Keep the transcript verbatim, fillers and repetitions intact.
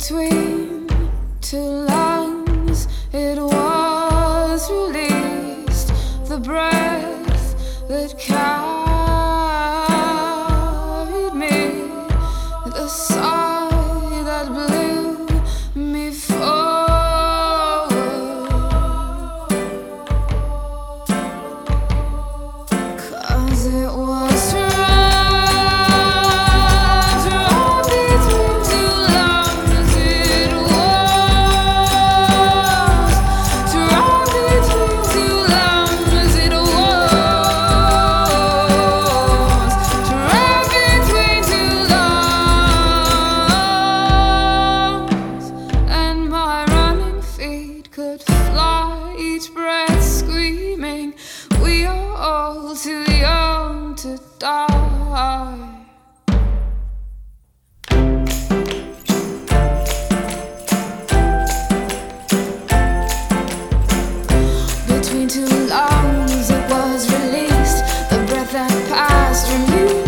Between two lungs, it was released, the breath that carried me, the sigh that blew me forward. 'Cause it was could fly, each breath screaming, we are all too young to die. Between two lungs it was released, the breath that passed from you